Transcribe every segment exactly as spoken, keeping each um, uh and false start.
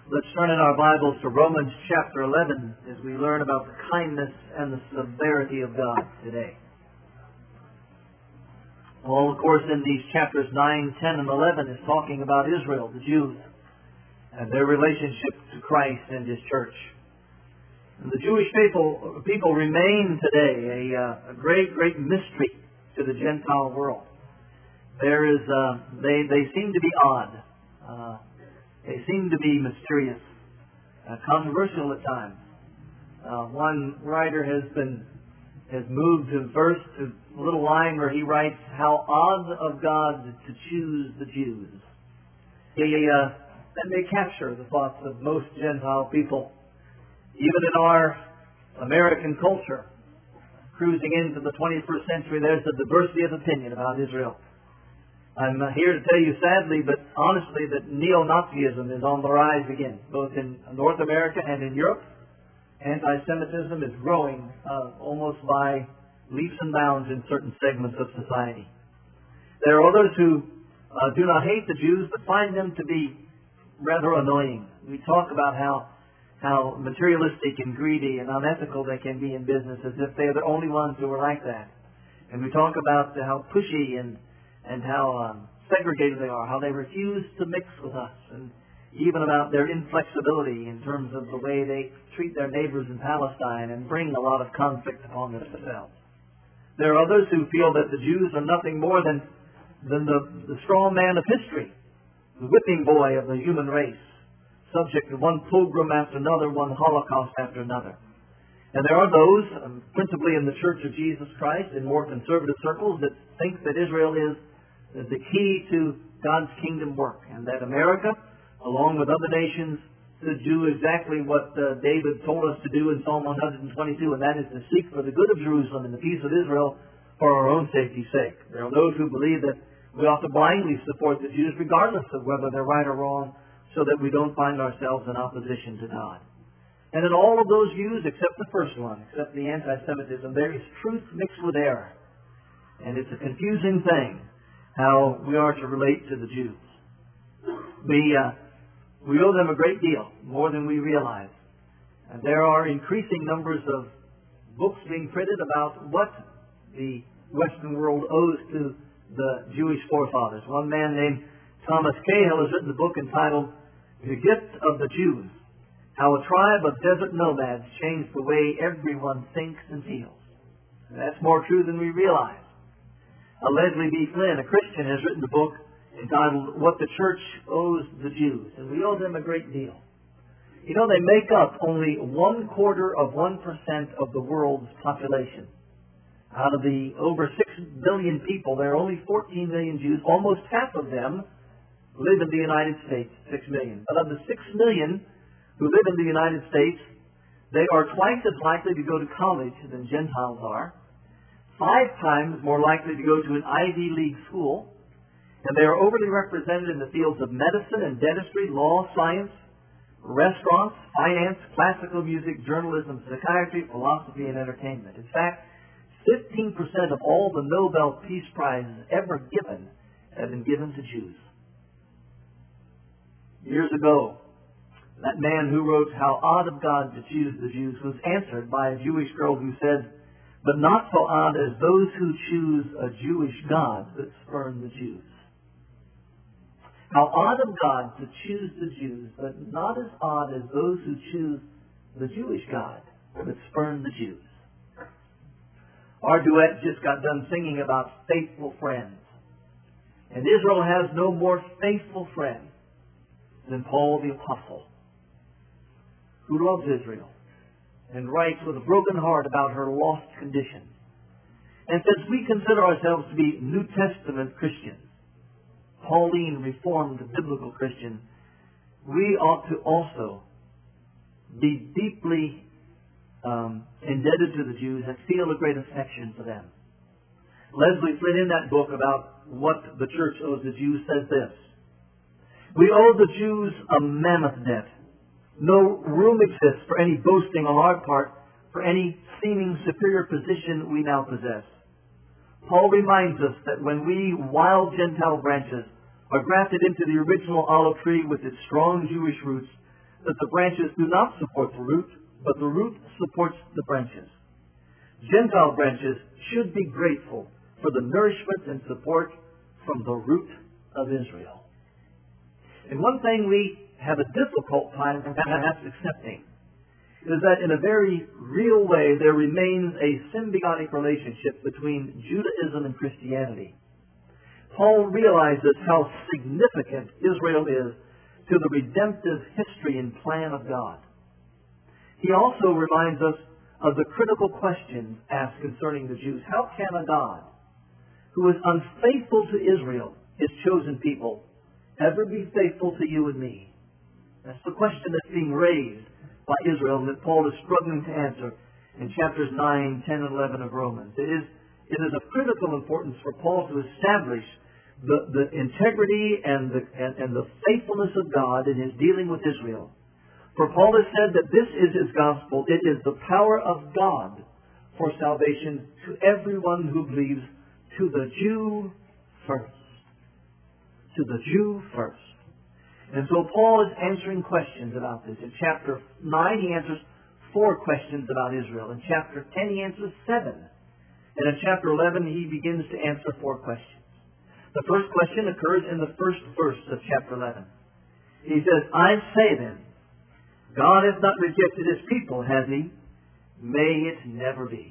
Let's turn in our Bibles to Romans chapter eleven as we learn about the kindness and the severity of God today. Well, of course, in these chapters nine, ten, and eleven is talking about Israel, the Jews, and their relationship to Christ and His church. And the Jewish people, people remain today a, uh, a great, great mystery to the Gentile world. There is, uh, they, they seem to be odd. Uh, They seem to be mysterious, uh, controversial at times. Uh, one writer has been has moved to verse to a little line where he writes, "How odd of God to choose the Jews." He, uh, that may capture the thoughts of most Gentile people, even in our American culture. Cruising into the twenty-first century, there's a diversity of opinion about Israel. I'm here to tell you sadly, but honestly, that neo-Nazism is on the rise again, both in North America and in Europe. Anti-Semitism is growing uh, almost by leaps and bounds in certain segments of society. There are others who uh, do not hate the Jews, but find them to be rather annoying. We talk about how how materialistic and greedy and unethical they can be in business, as if they're the only ones who are like that. And we talk about how pushy and and how um, segregated they are, how they refuse to mix with us, and even about their inflexibility in terms of the way they treat their neighbors in Palestine and bring a lot of conflict upon themselves. There are others who feel that the Jews are nothing more than, than the, the strong man of history, the whipping boy of the human race, subject to one pogrom after another, one Holocaust after another. And there are those, um, principally in the Church of Jesus Christ, in more conservative circles, that think that Israel is the key to God's kingdom work, and that America, along with other nations, should do exactly what uh, David told us to do in Psalm one twenty-two, and that is to seek for the good of Jerusalem and the peace of Israel for our own safety's sake. There are those who believe that we ought to blindly support the Jews regardless of whether they're right or wrong, so that we don't find ourselves in opposition to God. And in all of those views, except the first one, except the anti-Semitism, there is truth mixed with error. And it's a confusing thing how we are to relate to the Jews. We, uh, we owe them a great deal, more than we realize. And there are increasing numbers of books being printed about what the Western world owes to the Jewish forefathers. One man named Thomas Cahill has written a book entitled The Gift of the Jews, How a Tribe of Desert Nomads Changed the Way Everyone Thinks and Feels. And that's more true than we realize. Uh, Leslie B. Flynn, a Christian, has written a book entitled What the Church Owes the Jews, and we owe them a great deal. You know, they make up only one quarter of one percent of the world's population. Out of the over six billion people, there are only fourteen million Jews. Almost half of them live in the United States, six million. But of the six million who live in the United States, they are twice as likely to go to college than Gentiles are, five times more likely to go to an Ivy League school, and they are overly represented in the fields of medicine and dentistry, law, science, restaurants, finance, classical music, journalism, psychiatry, philosophy, and entertainment. In fact, fifteen percent of all the Nobel Peace Prizes ever given have been given to Jews. Years ago, that man who wrote How Odd of God to Choose the Jews was answered by a Jewish girl who said, "But not so odd as those who choose a Jewish God that spurn the Jews." How odd of God to choose the Jews, but not as odd as those who choose the Jewish God that spurn the Jews. Our duet just got done singing about faithful friends. And Israel has no more faithful friend than Paul the Apostle, who loves Israel and writes with a broken heart about her lost condition. And since we consider ourselves to be New Testament Christians, Pauline, Reformed, Biblical Christians, we ought to also be deeply um, indebted to the Jews and feel a great affection for them. Leslie Flynn, in that book about what the church owes the Jews, says this: "We owe the Jews a mammoth debt. No room exists for any boasting on our part, for any seeming superior position we now possess. Paul reminds us that when we, wild Gentile branches, are grafted into the original olive tree with its strong Jewish roots, that the branches do not support the root, but the root supports the branches. Gentile branches should be grateful for the nourishment and support from the root of Israel. And one thing we have a difficult time perhaps accepting is that in a very real way there remains a symbiotic relationship between Judaism and Christianity. Paul realizes how significant Israel is to the redemptive history and plan of God. He also reminds us of the critical questions asked concerning the Jews. How can a God who is unfaithful to Israel, his chosen people, ever be faithful to you and me? That's the question that's being raised by Israel and that Paul is struggling to answer in chapters nine, ten, and eleven of Romans. It is, it is of critical importance for Paul to establish the, the integrity and the, and, and the faithfulness of God in his dealing with Israel. For Paul has said that this is his gospel. It is the power of God for salvation to everyone who believes, to the Jew first. To the Jew first. And so Paul is answering questions about this. In chapter nine, he answers four questions about Israel. In chapter ten, he answers seven. And in chapter eleven, he begins to answer four questions. The first question occurs in the first verse of chapter eleven. He says, I say then, God has not rejected his people, has he? May it never be.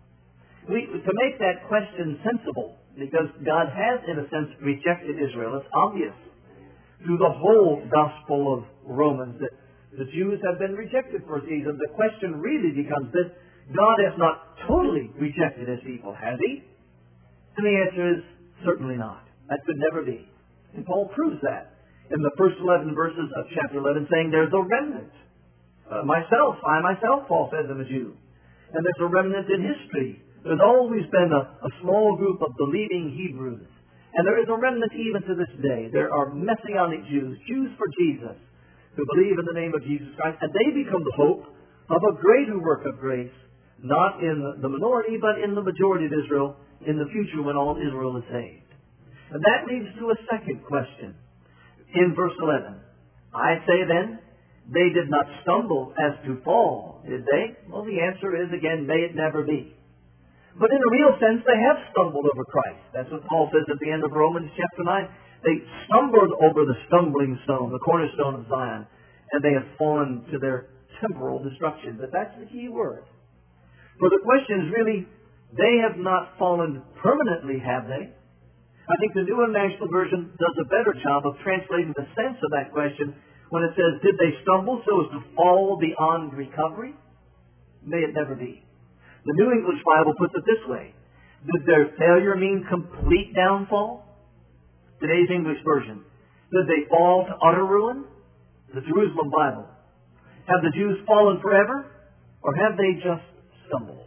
We, to make that question sensible, because God has, in a sense, rejected Israel, it's obvious through the whole gospel of Romans that the Jews have been rejected for a season. The question really becomes this: God has not totally rejected his people, has he? And the answer is certainly not. That could never be. And Paul proves that in the first eleven verses of chapter eleven, saying there's a remnant. Uh, myself, I myself, Paul says, am a Jew. And there's a remnant in history. There's always been a, a small group of believing Hebrews. And there is a remnant even to this day. There are Messianic Jews, Jews for Jesus, who believe in the name of Jesus Christ. And they become the hope of a greater work of grace, not in the minority, but in the majority of Israel, in the future when all Israel is saved. And that leads to a second question. In verse eleven, I say then, they did not stumble as to fall, did they? Well, the answer is, again, may it never be. But in a real sense, they have stumbled over Christ. That's what Paul says at the end of Romans chapter nine. They stumbled over the stumbling stone, the cornerstone of Zion, and they have fallen to their temporal destruction. But that's the key word. For the question is really, they have not fallen permanently, have they? I think the New International Version does a better job of translating the sense of that question when it says, did they stumble so as to fall beyond recovery? May it never be. The New English Bible puts it this way: did their failure mean complete downfall? Today's English version: did they fall to utter ruin? The Jerusalem Bible: have the Jews fallen forever, or have they just stumbled?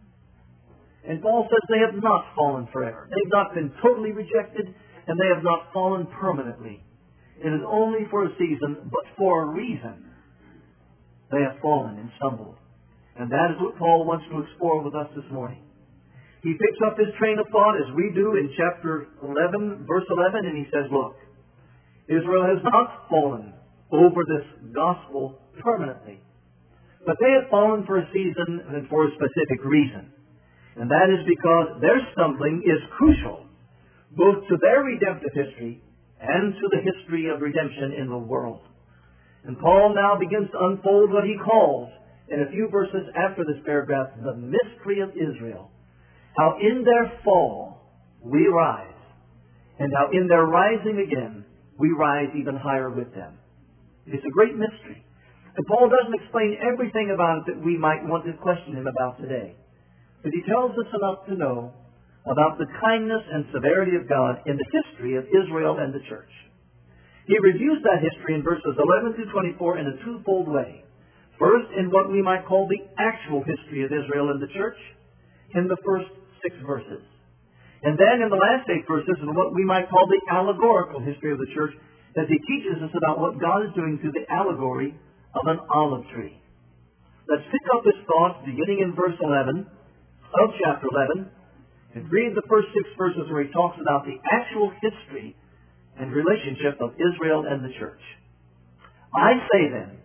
And Paul says they have not fallen forever. They've not been totally rejected, and they have not fallen permanently. It is only for a season, but for a reason, they have fallen and stumbled. And that is what Paul wants to explore with us this morning. He picks up his train of thought as we do in chapter eleven, verse eleven, and he says, look, Israel has not fallen over this gospel permanently, but they have fallen for a season and for a specific reason. And that is because their stumbling is crucial both to their redemptive history and to the history of redemption in the world. And Paul now begins to unfold what he calls, in a few verses after this paragraph, the mystery of Israel. How in their fall we rise, and how in their rising again we rise even higher with them. It's a great mystery. And Paul doesn't explain everything about it that we might want to question him about today. But he tells us enough to know about the kindness and severity of God in the history of Israel and the church. He reviews that history in verses eleven through twenty-four in a twofold way. First, in what we might call the actual history of Israel and the church, in the first six verses. And then in the last eight verses, in what we might call the allegorical history of the church, as he teaches us about what God is doing through the allegory of an olive tree. Let's pick up his thoughts beginning in verse eleven of chapter eleven, and read the first six verses where he talks about the actual history and relationship of Israel and the church. I say then,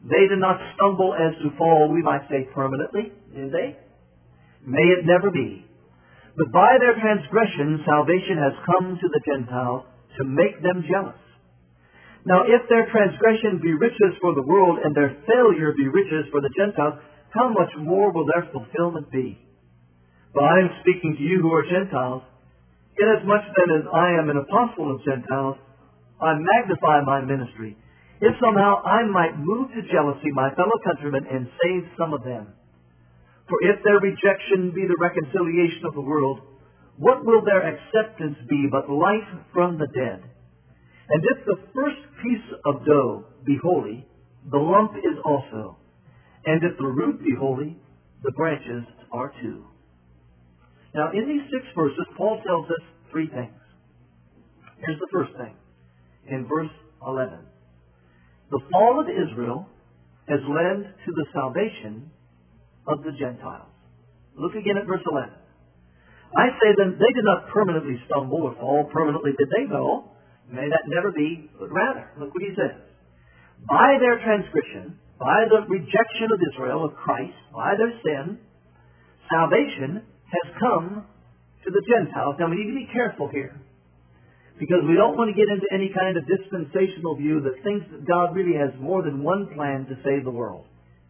They did not stumble as to fall, we might say, permanently, did they? May it never be. But by their transgression, salvation has come to the Gentiles to make them jealous. Now, if their transgression be riches for the world and their failure be riches for the Gentiles, how much more will their fulfillment be? But I am speaking to you who are Gentiles. Inasmuch then as I am an apostle of Gentiles, I magnify my ministry, if somehow I might move to jealousy my fellow countrymen and save some of them. For if their rejection be the reconciliation of the world, what will their acceptance be but life from the dead? And if the first piece of dough be holy, the lump is also. And if the root be holy, the branches are too. Now, in these six verses, Paul tells us three things. Here's the first thing. In verse eleven. The fall of Israel has led to the salvation of the Gentiles. Look again at verse eleven. I say then, they did not permanently stumble or fall permanently, did they? No. May that never be, but rather, look what he says. By their transgression, by the rejection of Israel, of Christ, by their sin, salvation has come to the Gentiles. Now we need to be careful here, because we don't want to get into any kind of dispensational view that thinks that God really has more than one plan to save the world.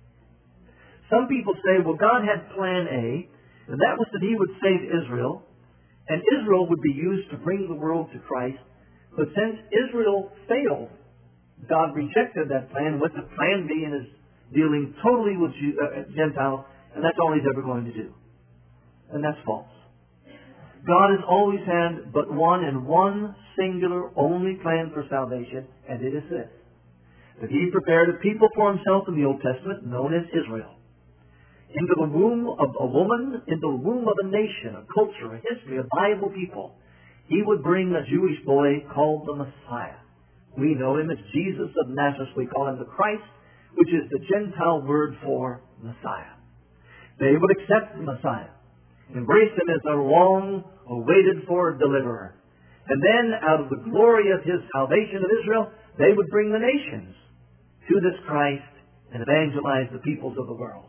Some people say, well, God had plan A, and that was that He would save Israel, and Israel would be used to bring the world to Christ. But since Israel failed, God rejected that plan, went to plan B, and is dealing totally with Gentiles, and that's all He's ever going to do. And that's false. God has always had but one and one singular only plan for salvation, and it is this: that He prepared a people for Himself in the Old Testament known as Israel. Into the womb of a woman, into the womb of a nation, a culture, a history, a Bible people, He would bring a Jewish boy called the Messiah. We know Him as Jesus of Nazareth. We call Him the Christ, which is the Gentile word for Messiah. They would accept the Messiah, embrace Him as their long-awaited-for deliverer. And then, out of the glory of His salvation of Israel, they would bring the nations to this Christ and evangelize the peoples of the world.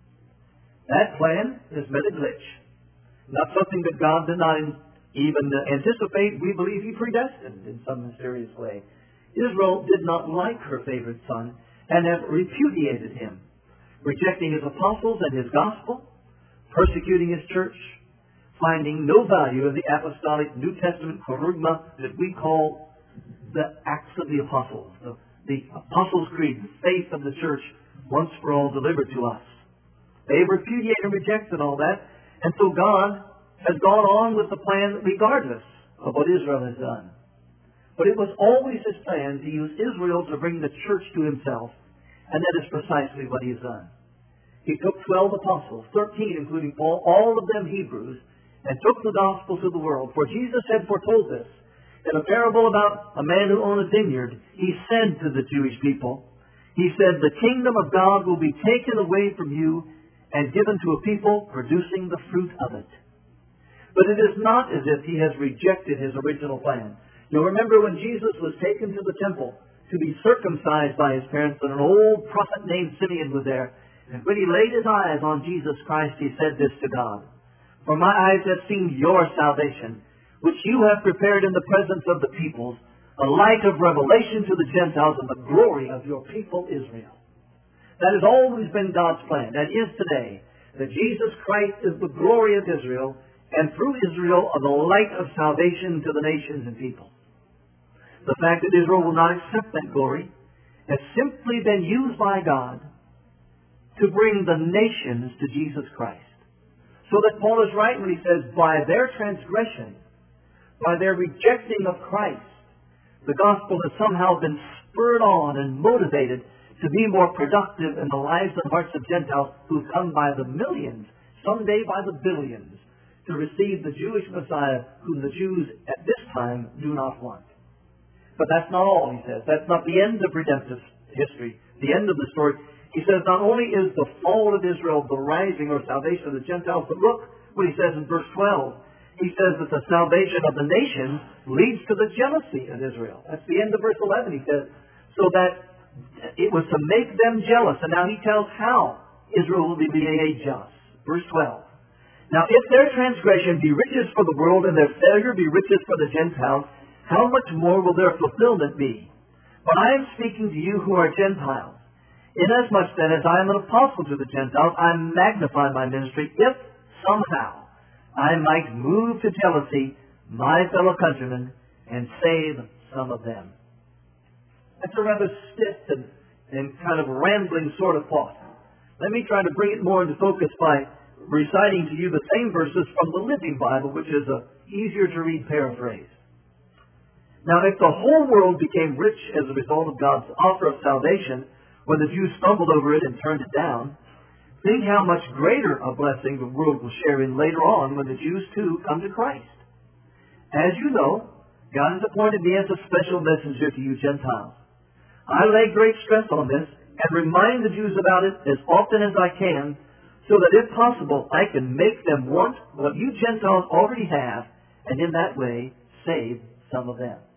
That plan has met a glitch. Not something that God did not even anticipate. We believe He predestined in some mysterious way. Israel did not like her favorite son and have repudiated him, rejecting his apostles and his gospel, persecuting his church, finding no value in the apostolic New Testament kerygma that we call the Acts of the Apostles, the, the Apostles' Creed, the faith of the church once for all delivered to us. They repudiated and rejected all that, and so God has gone on with the plan regardless of what Israel has done. But it was always His plan to use Israel to bring the church to Himself, and that is precisely what He has done. He took twelve apostles, thirteen including Paul, all of them Hebrews, and took the gospel to the world. For Jesus had foretold this. In a parable about a man who owned a vineyard, He said to the Jewish people, He said, the kingdom of God will be taken away from you and given to a people producing the fruit of it. But it is not as if He has rejected His original plan. You'll remember when Jesus was taken to the temple to be circumcised by His parents, and an old prophet named Simeon was there. And when he laid his eyes on Jesus Christ, he said this to God: For my eyes have seen your salvation, which you have prepared in the presence of the peoples, a light of revelation to the Gentiles and the glory of your people Israel. That has always been God's plan. That is today. That Jesus Christ is the glory of Israel, and through Israel are the light of salvation to the nations and people. The fact that Israel will not accept that glory has simply been used by God to bring the nations to Jesus Christ. So that Paul is right when he says, by their transgression, by their rejecting of Christ, the gospel has somehow been spurred on and motivated to be more productive in the lives and hearts of Gentiles who come by the millions, someday by the billions, to receive the Jewish Messiah whom the Jews at this time do not want. But that's not all, he says. That's not the end of redemptive history, the end of the story. He says not only is the fall of Israel the rising or salvation of the Gentiles, but look what he says in verse twelve. He says that the salvation of the nations leads to the jealousy of Israel. That's the end of verse eleven, he says. So that It was to make them jealous. And now he tells how Israel will be made jealous. Verse twelve. Now if their transgression be riches for the world and their failure be riches for the Gentiles, how much more will their fulfillment be? But I am speaking to you who are Gentiles. Inasmuch then as I am an apostle to the Gentiles, I magnify my ministry, if somehow I might move to jealousy my fellow countrymen and save some of them. That's a rather stiff and, and kind of rambling sort of thought. Let me try to bring it more into focus by reciting to you the same verses from the Living Bible, which is a easier to read paraphrase. Now, if the whole world became rich as a result of God's offer of salvation, when the Jews stumbled over it and turned it down, think how much greater a blessing the world will share in later on when the Jews too come to Christ. As you know, God has appointed me as a special messenger to you Gentiles. I lay great stress on this and remind the Jews about it as often as I can, so that if possible I can make them want what you Gentiles already have, and in that way save some of them.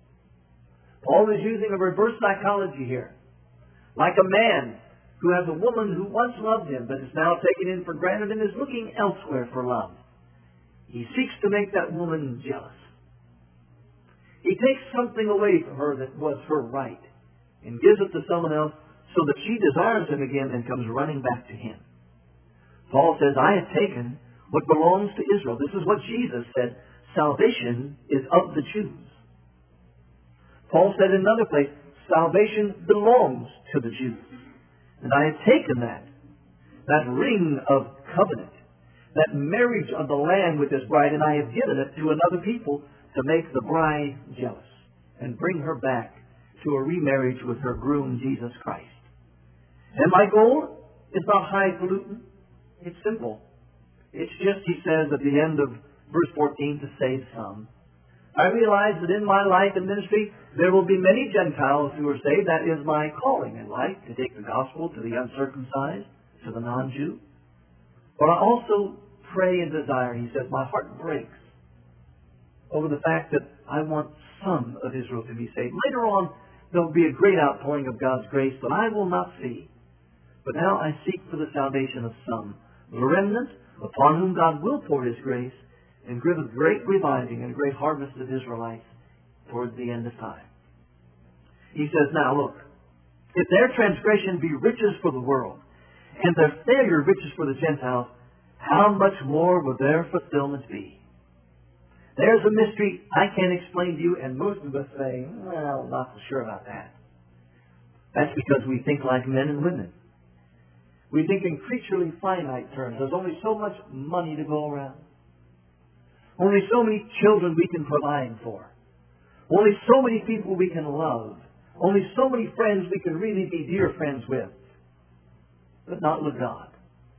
Paul is using a reverse psychology here. Like a man who has a woman who once loved him but is now taken in for granted and is looking elsewhere for love. He seeks to make that woman jealous. He takes something away from her that was her right and gives it to someone else so that she desires him again and comes running back to him. Paul says, I have taken what belongs to Israel. This is what Jesus said. Salvation is of the Jews. Paul said in another place, salvation belongs to the Jews. And I have taken that, that ring of covenant, that marriage of the Lamb with his bride, and I have given it to another people to make the bride jealous and bring her back to a remarriage with her groom, Jesus Christ. And my goal is not highfalutin. It's simple. It's just, he says at the end of verse fourteen, to save some. I realize that in my life and ministry, there will be many Gentiles who are saved. That is my calling in life, to take the gospel to the uncircumcised, to the non-Jew. But I also pray and desire, he says, my heart breaks over the fact that I want some of Israel to be saved. Later on, there will be a great outpouring of God's grace that I will not see. But now I seek for the salvation of some, the remnant upon whom God will pour his grace and give a great reviving and a great harvest of Israelites towards the end of time. He says, now look, if their transgression be riches for the world, and their failure riches for the Gentiles, how much more will their fulfillment be? There's a mystery I can't explain to you, and most of us say, well, not so sure about that. That's because we think like men and women. We think in creaturely finite terms. There's only so much money to go around. Only so many children we can provide for. Only so many people we can love. Only so many friends we can really be dear friends with. But not with God.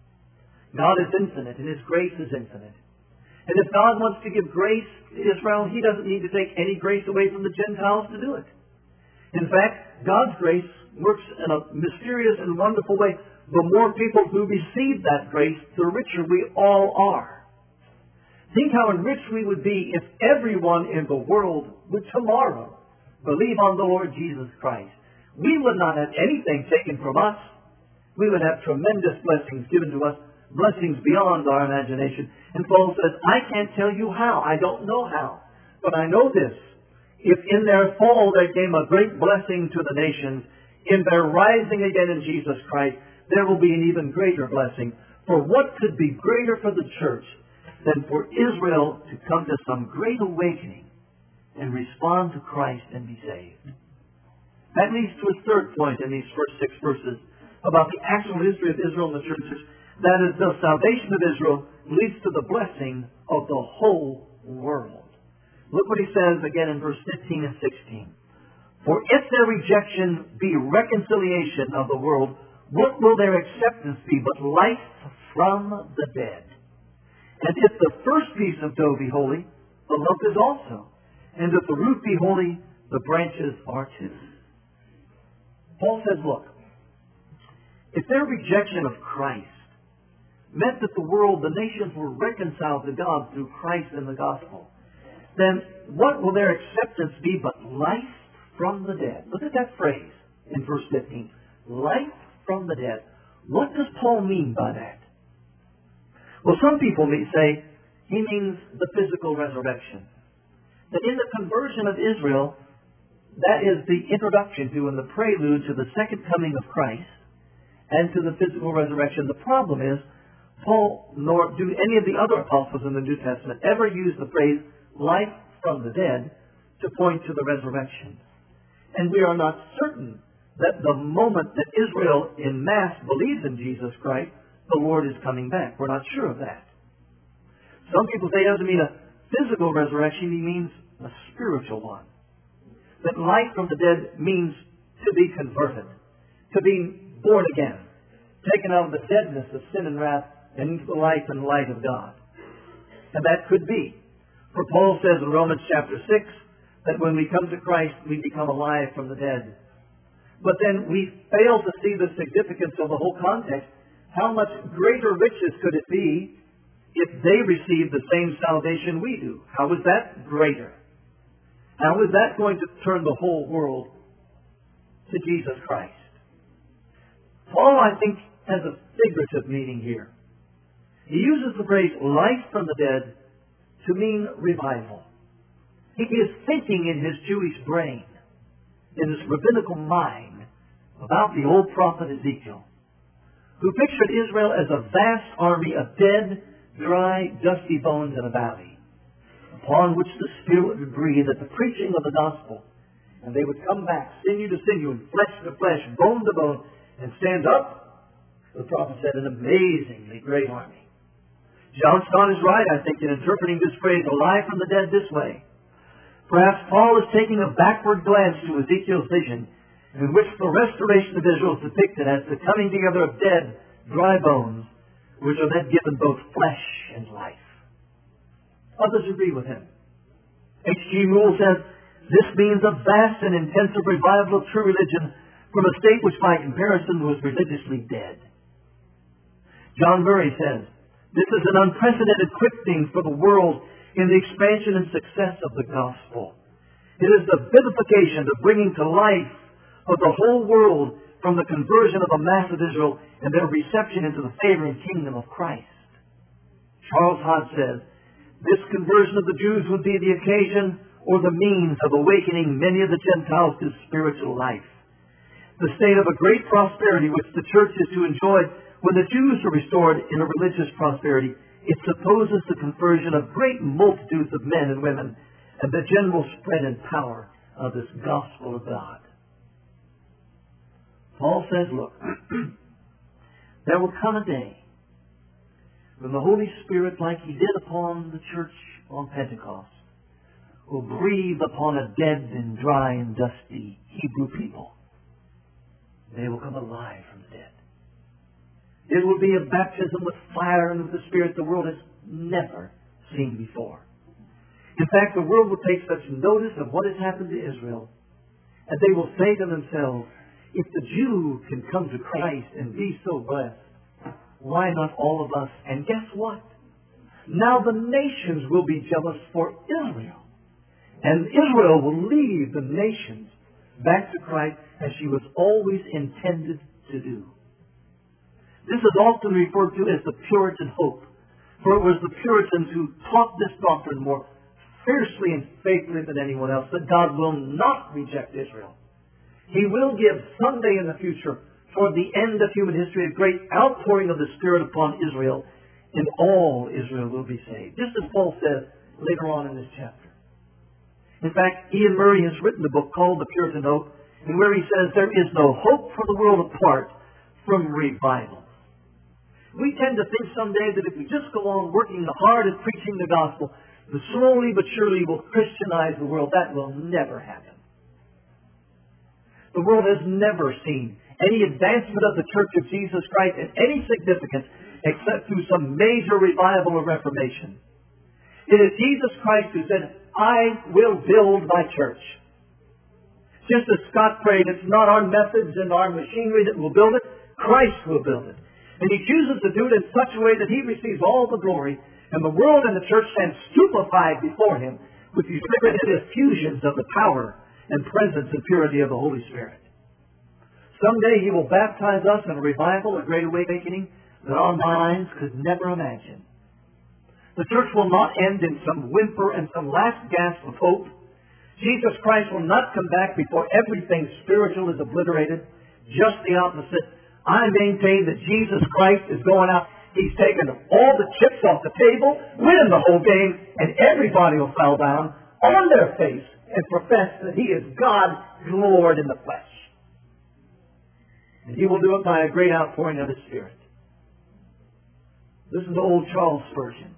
God is infinite, and his grace is infinite. And if God wants to give grace to Israel, he doesn't need to take any grace away from the Gentiles to do it. In fact, God's grace works in a mysterious and wonderful way. The more people who receive that grace, the richer we all are. Think how enriched we would be if everyone in the world would tomorrow believe on the Lord Jesus Christ. We would not have anything taken from us. We would have tremendous blessings given to us, blessings beyond our imagination. And Paul says, I can't tell you how. I don't know how. But I know this. If in their fall there came a great blessing to the nations, in their rising again in Jesus Christ, there will be an even greater blessing. For what could be greater for the church than for Israel to come to some great awakening and respond to Christ and be saved? That leads to a third point in these first six verses about the actual history of Israel and the churches. That is, the salvation of Israel leads to the blessing of the whole world. Look what he says again in verse fifteen and sixteen. For if their rejection be reconciliation of the world, what will their acceptance be but life from the dead? And if the first piece of dough be holy, the lump is also. And if the root be holy, the branches are too. Paul says, look, if their rejection of Christ meant that the world, the nations were reconciled to God through Christ and the gospel, then what will their acceptance be but life from the dead? Look at that phrase. in verse fifteen. Life from the dead. What does Paul mean by that? Well, some people may say he means the physical resurrection. That in the conversion of Israel, that is the introduction to and the prelude to the second coming of Christ and to the physical resurrection. The problem is, Paul, nor do any of the other apostles in the New Testament ever use the phrase life from the dead to point to the resurrection. And we are not certain that the moment that Israel in mass believes in Jesus Christ, the Lord is coming back. We're not sure of that. Some people say he doesn't mean a physical resurrection, he means a spiritual one. That life from the dead means to be converted, to be born again, taken out of the deadness of sin and wrath and into the life and light of God. And that could be. For Paul says in Romans chapter six that when we come to Christ, we become alive from the dead. But then we fail to see the significance of the whole context. How much greater riches could it be if they received the same salvation we do? How is that greater? How is that going to turn the whole world to Jesus Christ? Paul, I think, has a figurative meaning here. He uses the phrase life from the dead to mean revival. He is thinking in his Jewish brain, in his rabbinical mind, about the old prophet Ezekiel, who pictured Israel as a vast army of dead, dry, dusty bones in a valley, upon which the Spirit would breathe at the preaching of the gospel, and they would come back, sinew to sinew, and flesh to flesh, bone to bone, and stand up, the prophet said, an amazingly great army. John Stott is right, I think, in interpreting this phrase, alive from the dead, this way. Perhaps Paul is taking a backward glance to Ezekiel's vision, in which the restoration of Israel is depicted as the coming together of dead, dry bones, which are then given both flesh and life. Others agree with him. H G Rule says, this means a vast and intensive revival of true religion from a state which by comparison was religiously dead. John Murray says, this is an unprecedented quickening for the world in the expansion and success of the gospel. It is the vivification, the bringing to life of the whole world from the conversion of the mass of Israel and their reception into the favor and kingdom of Christ. Charles Hodge says, this conversion of the Jews would be the occasion or the means of awakening many of the Gentiles to spiritual life. The state of a great prosperity which the church is to enjoy when the Jews are restored in a religious prosperity, it supposes the conversion of great multitudes of men and women and the general spread and power of this gospel of God. Paul says, look, there will come a day when the Holy Spirit, like He did upon the church on Pentecost, will breathe upon a dead and dry and dusty Hebrew people. They will come alive from the dead. It will be a baptism with fire and with the Spirit the world has never seen before. In fact, the world will take such notice of what has happened to Israel, and they will say to themselves, if the Jew can come to Christ and be so blessed, why not all of us? And guess what? Now the nations will be jealous for Israel. And Israel will lead the nations back to Christ as she was always intended to do. This is often referred to as the Puritan hope. For it was the Puritans who taught this doctrine more fiercely and faithfully than anyone else, that God will not reject Israel. He will give someday in the future, toward the end of human history, a great outpouring of the Spirit upon Israel, and all Israel will be saved. Just as Paul says later on in this chapter. In fact, Ian Murray has written a book called The Puritan Hope, and where he says there is no hope for the world apart from revival. We tend to think someday that if we just go on working hard at preaching the gospel, that slowly but surely will Christianize the world. That will never happen. The world has never seen any advancement of the Church of Jesus Christ in any significance except through some major revival or reformation. It is Jesus Christ who said, I will build my church. Just as Scott prayed, it's not our methods and our machinery that will build it, Christ will build it. And He chooses to do it in such a way that He receives all the glory, and the world and the church stand stupefied before Him with these limited effusions of the power and presence and purity of the Holy Spirit. Someday He will baptize us in a revival, a great awakening that our minds could never imagine. The church will not end in some whimper and some last gasp of hope. Jesus Christ will not come back before everything spiritual is obliterated. Just the opposite. I maintain that Jesus Christ is going out. He's taken all the chips off the table, winning the whole game, and everybody will fall down on their face and profess that He is God, Lord in the flesh. And He will do it by a great outpouring of His Spirit. Listen to old Charles Spurgeon.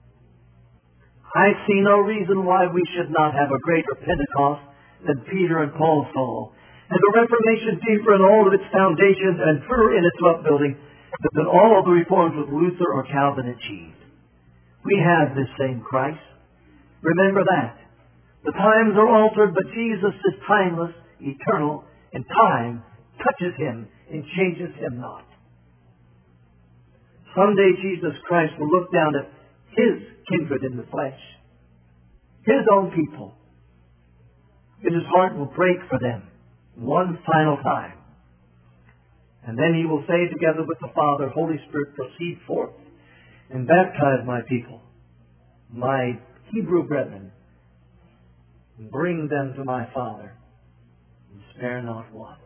I see no reason why we should not have a greater Pentecost than Peter and Paul saw, and a Reformation deeper in all of its foundations and firmer in its upbuilding than all of the reforms which Luther or Calvin achieved. We have this same Christ. Remember that. The times are altered, but Jesus is timeless, eternal, and time touches Him and changes Him not. Someday Jesus Christ will look down at His kindred in the flesh, His own people, and His heart will break for them one final time. And then He will say together with the Father, Holy Spirit, proceed forth and baptize my people, my Hebrew brethren, and bring them to my Father, and spare not one.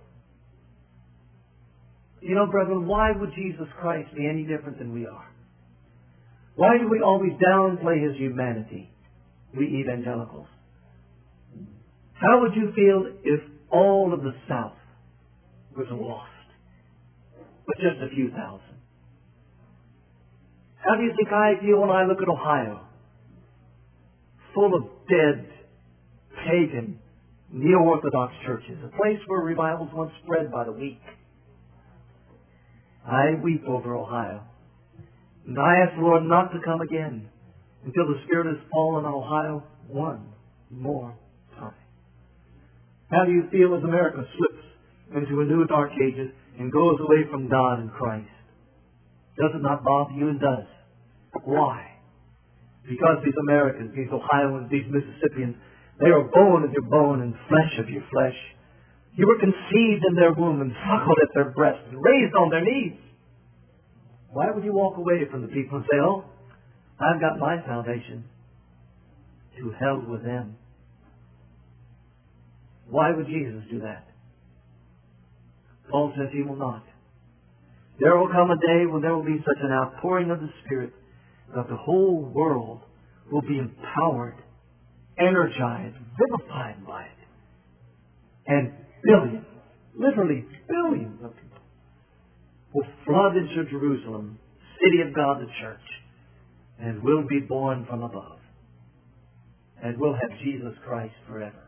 You know, brethren, why would Jesus Christ be any different than we are? Why do we always downplay His humanity, we evangelicals? How would you feel if all of the South was lost, with just a few thousand? How do you think I feel when I look at Ohio, full of dead, pagan, neo-Orthodox churches, a place where revivals once spread by the week? I weep over Ohio. And I ask the Lord not to come again until the Spirit has fallen on Ohio one more time. How do you feel as America slips into a new dark ages and goes away from God and Christ? Does it not bother you? It does. Why? Because these Americans, these Ohioans, these Mississippians, they are bone of your bone and flesh of your flesh. You were conceived in their womb and suckled at their breast and raised on their knees. Why would you walk away from the people and say, oh, I've got my salvation? To hell with them. Why would Jesus do that? Paul says He will not. There will come a day when there will be such an outpouring of the Spirit that the whole world will be empowered, energized, vivified by it. And billions, literally billions of people will flood into Jerusalem, city of God, the church, and will be born from above. And will have Jesus Christ forever.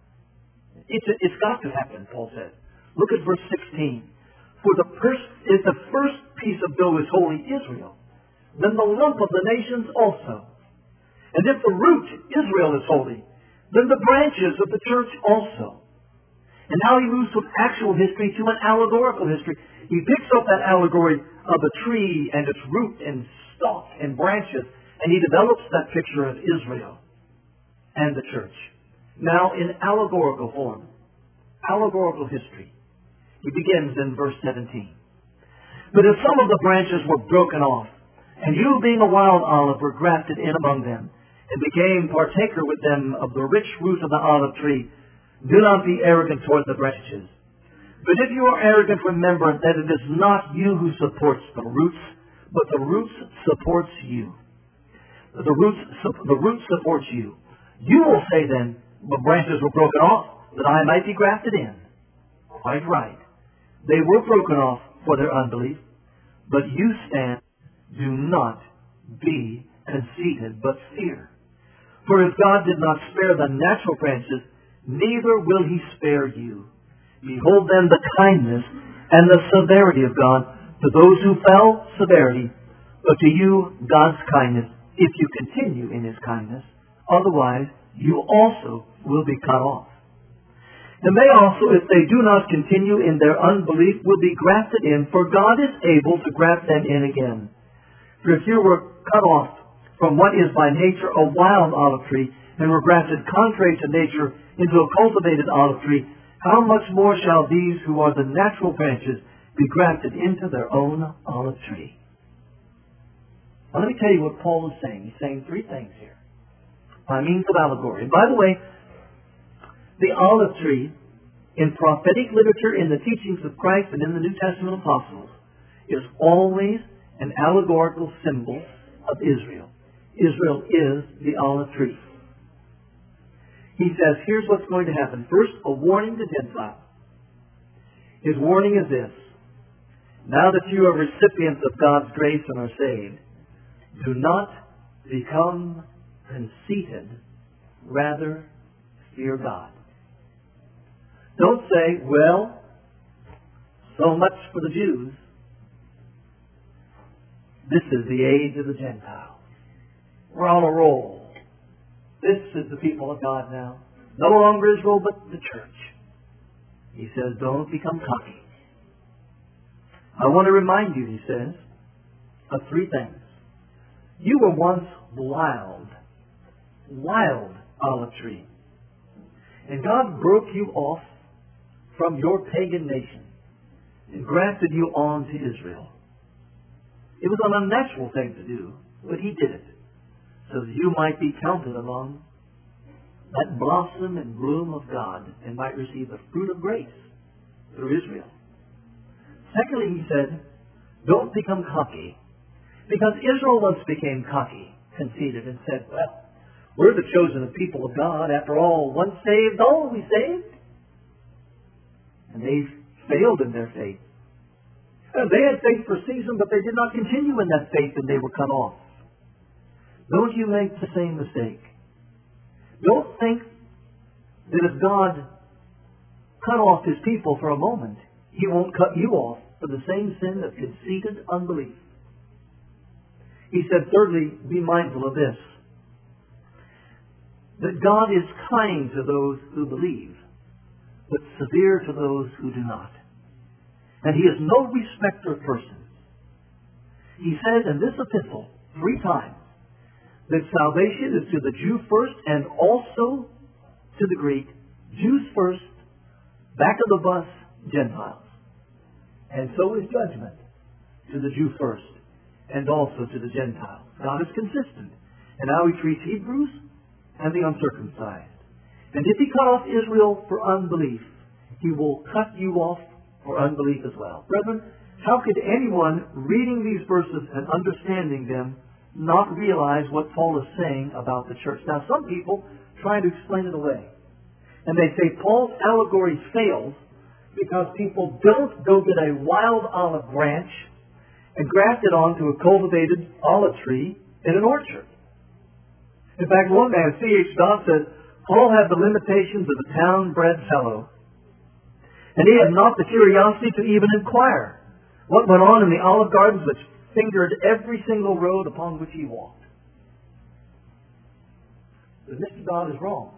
It's, it's got to happen, Paul says. Look at verse sixteen. For the first, if the first piece of dough is holy, Israel, then the lump of the nations also. And if the root, Israel, is holy, then the branches of the church also. And now he moves from actual history to an allegorical history. He picks up that allegory of a tree and its root and stalk and branches, and he develops that picture of Israel and the church. Now in allegorical form, allegorical history. He begins in verse seventeen. But if some of the branches were broken off, and you being a wild olive were grafted in among them, and became partaker with them of the rich root of the olive tree, do not be arrogant toward the branches. But if you are arrogant, remember that it is not you who supports the roots, but the roots supports you. The roots, the roots supports you. You will say then, the branches were broken off, that I might be grafted in. Quite right. They were broken off for their unbelief, but you stand, do not be conceited, but fear. For if God did not spare the natural branches, neither will He spare you. Behold then the kindness and the severity of God. To those who fell, severity, but to you God's kindness, if you continue in His kindness. Otherwise, you also will be cut off. And they also, if they do not continue in their unbelief, will be grafted in, for God is able to graft them in again. For if you were cut off from what is by nature a wild olive tree, and were grafted contrary to nature into a cultivated olive tree, how much more shall these who are the natural branches be grafted into their own olive tree? Now, let me tell you what Paul is saying. He's saying three things here by means of allegory. And by the way, the olive tree in prophetic literature, in the teachings of Christ and in the New Testament apostles, is always an allegorical symbol of Israel. Israel is the olive tree. He says, here's what's going to happen. First, a warning to Gentiles. His warning is this: now that you are recipients of God's grace and are saved, do not become conceited, rather fear God. Don't say, well, so much for the Jews. This is the age of the Gentiles. We're on a roll. This is the people of God now. No longer Israel, but the church. He says, don't become cocky. I want to remind you, he says, of three things. You were once wild, wild olive tree. And God broke you off from your pagan nation and grafted you on to Israel. It was an unnatural thing to do, but He did it so that you might be counted among that blossom and bloom of God and might receive the fruit of grace through Israel. Secondly, He said, don't become cocky, because Israel once became cocky, conceited, and said, well, we're the chosen people of God. After all, once saved, always saved. And they failed in their faith. And they had faith for a season, but they did not continue in that faith, and they were cut off. Don't you make the same mistake. Don't think that if God cut off His people for a moment, He won't cut you off for the same sin of conceited unbelief. He said, thirdly, be mindful of this: that God is kind to those who believe, but severe to those who do not. And He is no respecter of persons. He says in this epistle three times that salvation is to the Jew first and also to the Greek. Jews first, back of the bus, Gentiles. And so is judgment to the Jew first and also to the Gentiles. God is consistent in how He treats Hebrews and the uncircumcised. And if He cut off Israel for unbelief, He will cut you off for unbelief as well. Brethren, how could anyone reading these verses and understanding them not realize what Paul is saying about the church? Now, some people try to explain it away. And they say Paul's allegory fails because people don't go get a wild olive branch and graft it onto a cultivated olive tree in an orchard. In fact, one man, C H Dodd, said, Paul had the limitations of a town-bred fellow, and he had not the curiosity to even inquire what went on in the olive gardens which fingered every single road upon which he walked. But Mister Dodd is wrong.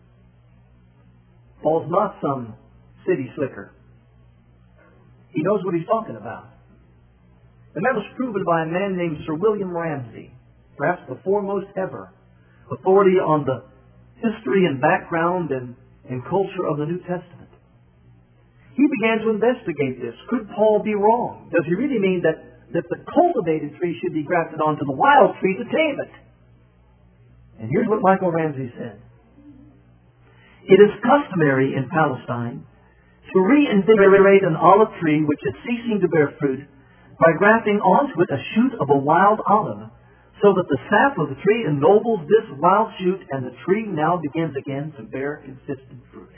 Paul's not some city slicker. He knows what he's talking about. And that was proven by a man named Sir William Ramsay, perhaps the foremost ever authority on the history and background and, and culture of the New Testament. He began to investigate this. Could Paul be wrong? Does he really mean that, that the cultivated tree should be grafted onto the wild tree to tame it? And here's what Michael Ramsay said. It is customary in Palestine to reinvigorate an olive tree which is ceasing to bear fruit by grafting onto it a shoot of a wild olive, so that the sap of the tree ennobles this wild shoot, and the tree now begins again to bear consistent fruit.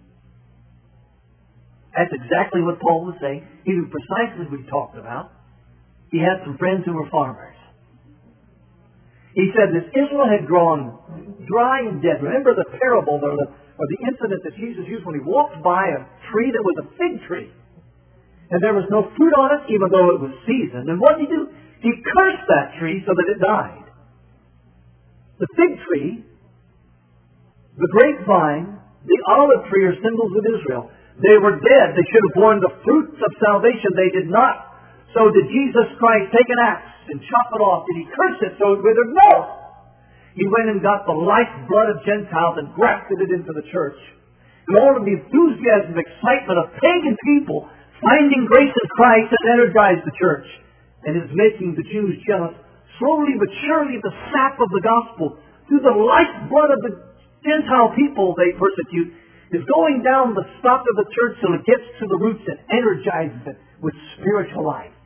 That's exactly what Paul was saying. He knew precisely what he talked about. He had some friends who were farmers. He said that Israel had grown dry and dead. Remember the parable or the, or the incident that Jesus used when He walked by a tree that was a fig tree. And there was no fruit on it, even though it was seasoned. And what did He do? He cursed that tree so that it died. The fig tree, the grapevine, the olive tree are symbols of Israel. They were dead. They should have borne the fruits of salvation. They did not. So did Jesus Christ take an axe and chop it off? Did He curse it so it withered? No! He went and got the lifeblood of Gentiles and grafted it into the church. And all of the enthusiasm and excitement of pagan people finding grace in Christ has energized the church and is making the Jews jealous. Slowly but surely the sap of the gospel through the lifeblood of the Gentile people they persecute is going down the stock of the church till it gets to the roots and energizes it with spiritual life.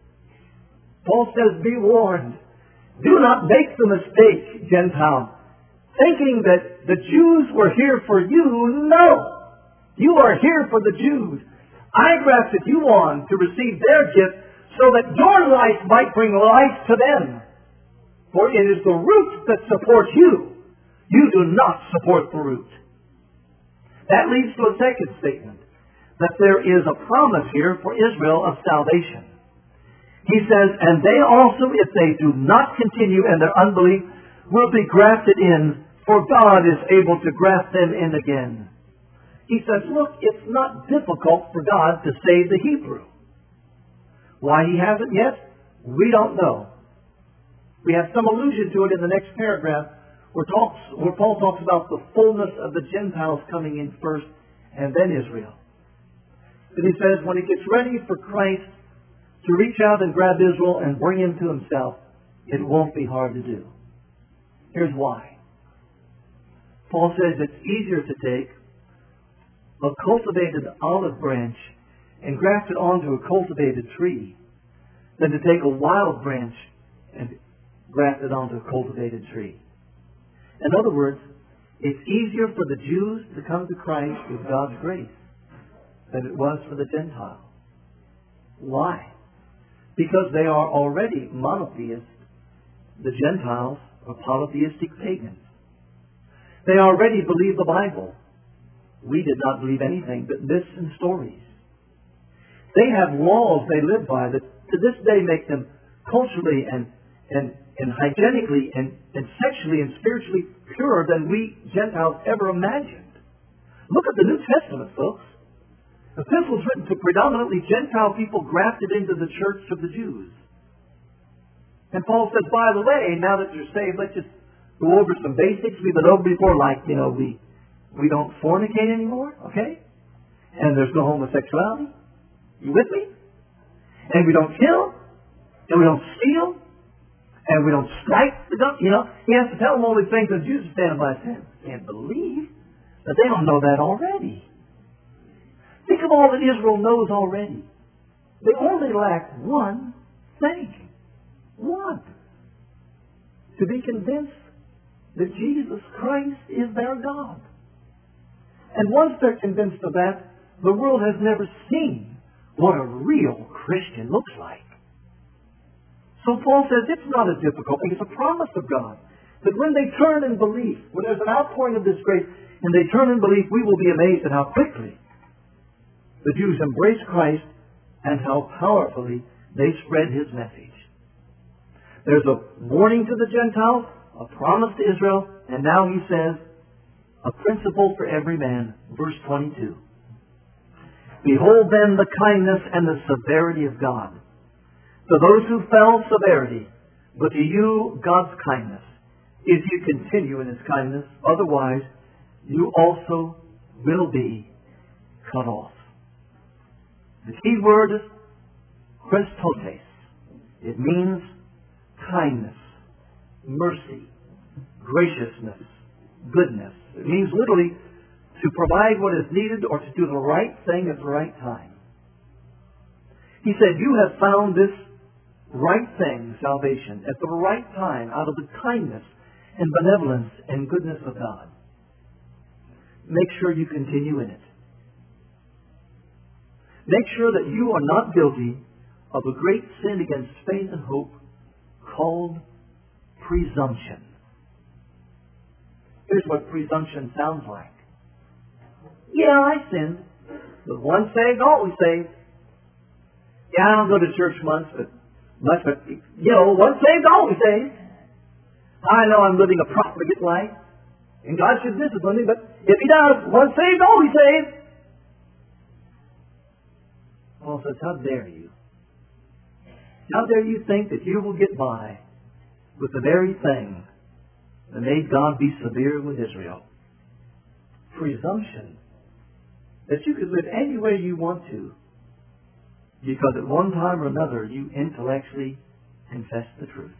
Paul says, be warned. Do not make the mistake, Gentile, thinking that the Jews were here for you. No! You are here for the Jews. I grafted you on to receive their gift so that your life might bring life to them. For it is the root that supports you. You do not support the root. That leads to a second statement, that there is a promise here for Israel of salvation. He says, and they also, if they do not continue in their unbelief, will be grafted in, for God is able to graft them in again. He says, look, it's not difficult for God to save the Hebrew. Why he hasn't yet, we don't know. We have some allusion to it in the next paragraph where, talks, where Paul talks about the fullness of the Gentiles coming in first and then Israel. And he says when he gets ready for Christ to reach out and grab Israel and bring him to himself, it won't be hard to do. Here's why. Paul says it's easier to take a cultivated olive branch and graft it onto a cultivated tree than to take a wild branch and graft it onto a cultivated tree. In other words, it's easier for the Jews to come to Christ with God's grace than it was for the Gentiles. Why? Because they are already monotheists. The Gentiles are polytheistic pagans. They already believe the Bible. We did not believe anything but myths and stories. They have laws they live by that to this day make them culturally and, and, and hygienically and, and sexually and spiritually purer than we Gentiles ever imagined. Look at the New Testament, folks. Epistles written to predominantly Gentile people grafted into the church of the Jews. And Paul says, by the way, now that you're saved, let's just go over some basics we've been over before, like, you know, we, we don't fornicate anymore, okay? And there's no homosexuality. You with me? And we don't kill, and we don't steal, and we don't strike the gun. You know, he has to tell them all these things, and the Jews are standing by saying, can't believe that they don't know that already. Think of all that Israel knows already. They only lack one thing. One. To be convinced that Jesus Christ is their God. And once they're convinced of that, the world has never seen what a real Christian looks like. So Paul says it's not a difficult thing. It's a promise of God. That when they turn in belief, when there's an outpouring of this grace, and they turn in belief, we will be amazed at how quickly the Jews embrace Christ and how powerfully they spread His message. There's a warning to the Gentiles, a promise to Israel, and now he says, a principle for every man. Verse twenty-two. Behold then the kindness and the severity of God. To those who fell, severity, but to you God's kindness, if you continue in His kindness. Otherwise, you also will be cut off. The key word is Christotes. It means kindness, mercy, graciousness, goodness. It means literally to provide what is needed or to do the right thing at the right time. He said, you have found this right thing, salvation, at the right time out of the kindness and benevolence and goodness of God. Make sure you continue in it. Make sure that you are not guilty of a great sin against faith and hope called presumption. Here's what presumption sounds like. Yeah, I sinned, but once saved, always saved. Yeah, I don't go to church much, but much, but you know, once saved, always saved. I know I'm living a profligate life, and God should discipline me, but if He does, once saved, always saved. Paul says, how dare you? How dare you think that you will get by with the very thing that made God be severe with Israel? Presumption that you could live any way you want to, because at one time or another you intellectually confess the truth.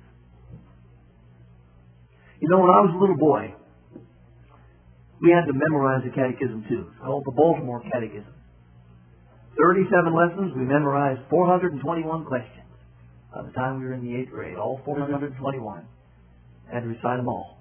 You know, when I was a little boy, we had to memorize the catechism too. It's called the Baltimore Catechism. thirty-seven lessons, we memorized four hundred twenty-one questions. By the time we were in the eighth grade, all four hundred twenty-one. Had to recite them all.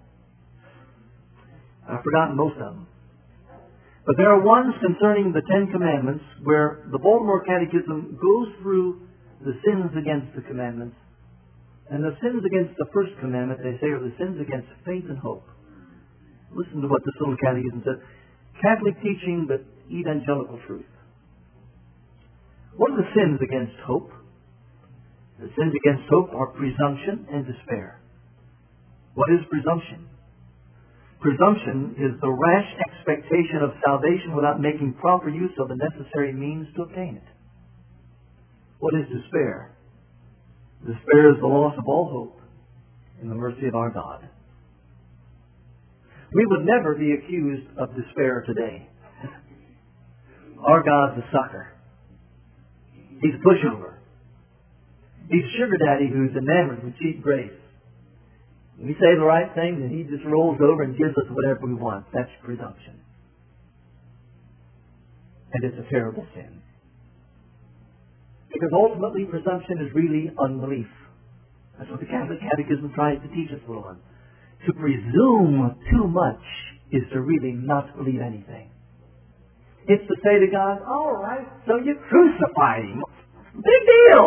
I've forgotten most of them. But there are ones concerning the Ten Commandments where the Baltimore Catechism goes through the sins against the commandments. And the sins against the first commandment, they say, are the sins against faith and hope. Listen to what this little catechism says. Catholic teaching, but evangelical truth. What are the sins against hope? The sins against hope are presumption and despair. What is presumption? Presumption is the rash expectation of salvation without making proper use of the necessary means to obtain it. What is despair? Despair is the loss of all hope in the mercy of our God. We would never be accused of despair today. Our God's a sucker. He's a pushover. He's a sugar daddy who's enamored with cheap grace. We say the right things and he just rolls over and gives us whatever we want. That's presumption. And it's a terrible sin. Because ultimately presumption is really unbelief. That's what the Catholic Catechism tries to teach us, little one. To presume too much is to really not believe anything. It's to say to God, all right, so you crucified him. Big deal.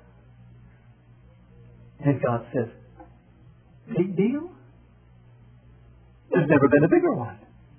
And God says, big deal? There's never been a bigger one.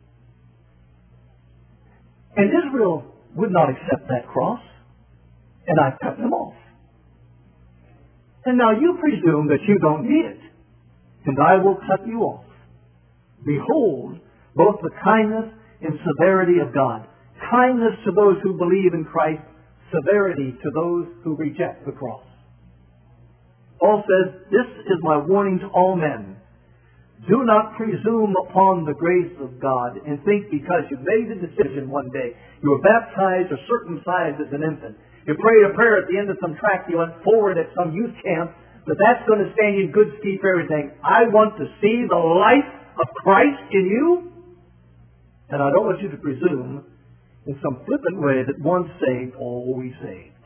And Israel would not accept that cross. And I cut them off. And now you presume that you don't need it. And I will cut you off. Behold, both the kindness and severity of God. Kindness to those who believe in Christ. Severity to those who reject the cross. Paul says, this is my warning to all men. Do not presume upon the grace of God and think because you made a decision one day, you were baptized or circumcised as an infant, you prayed a prayer at the end of some tract, you went forward at some youth camp, but that's going to stand you in good stead for everything. I want to see the life of Christ in you, and I don't want you to presume in some flippant way that once saved, always saved.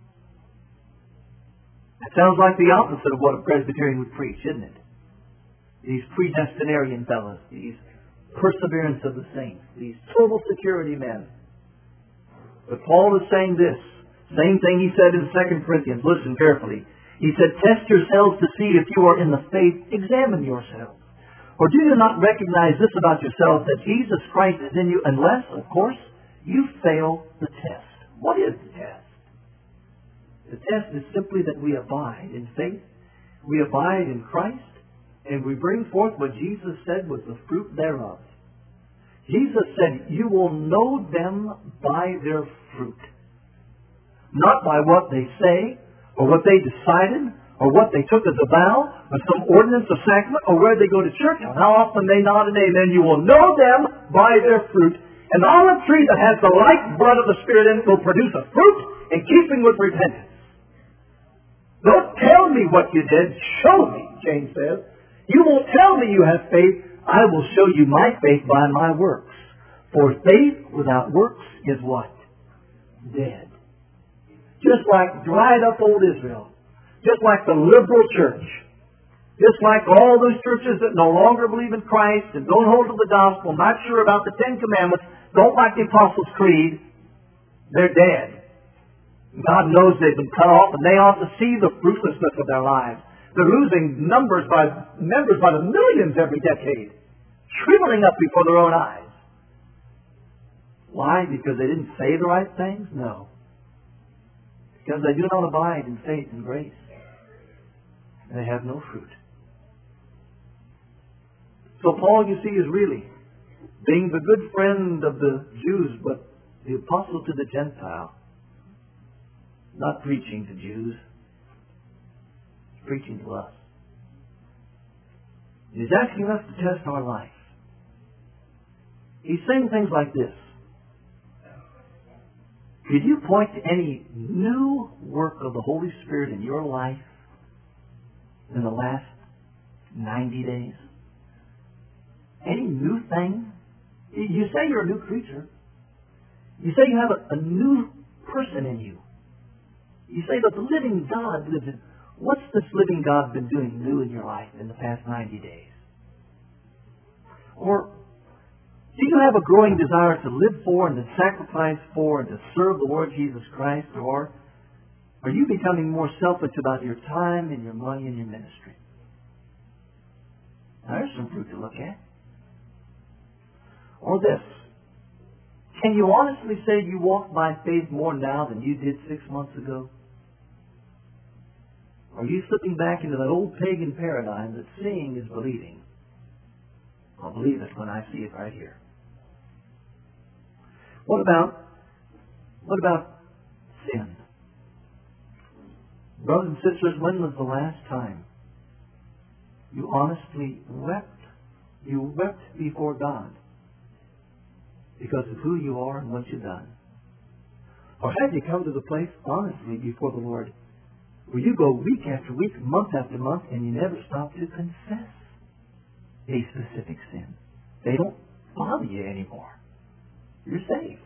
That sounds like the opposite of what a Presbyterian would preach, isn't it? These predestinarian fellows, these perseverance of the saints, these total security men. But Paul is saying this, same thing he said in Second Corinthians. Listen carefully. He said, test yourselves to see if you are in the faith. Examine yourselves. Or do you not recognize this about yourselves, that Jesus Christ is in you, unless, of course, you fail the test. What is the test? The test is simply that we abide in faith, we abide in Christ, and we bring forth what Jesus said was the fruit thereof. Jesus said, you will know them by their fruit. Not by what they say, or what they decided, or what they took as a vow, or some ordinance or sacrament, or where they go to church, or how often they nod an amen. You will know them by their fruit. An olive tree that has the life blood of the Spirit in it will produce a fruit in keeping with repentance. Don't tell me what you did. Show me, James says. You won't tell me you have faith. I will show you my faith by my works. For faith without works is what? Dead. Just like dried up old Israel. Just like the liberal church. Just like all those churches that no longer believe in Christ and don't hold to the gospel, not sure about the Ten Commandments, don't like the Apostles' Creed, they're dead. God knows they've been cut off, and they ought to see the fruitlessness of their lives. They're losing numbers by members by the millions every decade, shriveling up before their own eyes. Why? Because they didn't say the right things? No. Because they do not abide in faith and grace. They have no fruit. So Paul, you see, is really being the good friend of the Jews, but the apostle to the Gentile. Not preaching to Jews. He's preaching to us. He's asking us to test our life. He's saying things like this. Could you point to any new work of the Holy Spirit in your life in the last ninety days? Any new thing? You say you're a new creature. You say you have a, a new person in you. You say that the living God lives in. What's this living God been doing new in your life in the past ninety days? Or do you have a growing desire to live for and to sacrifice for and to serve the Lord Jesus Christ? Or are you becoming more selfish about your time and your money and your ministry? Now, there's some fruit to look at. Or this. Can you honestly say you walk by faith more now than you did six months ago? Are you slipping back into that old pagan paradigm that seeing is believing? I'll believe it when I see it right here. What about, what about sin? Brothers and sisters, when was the last time you honestly wept? You wept before God because of who you are and what you've done. Or have you come to the place, honestly, before the Lord, where you go week after week, month after month, and you never stop to confess a specific sin? They don't bother you anymore. You're saved.